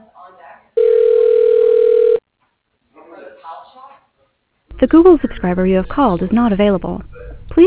The Google subscriber you have called is not available.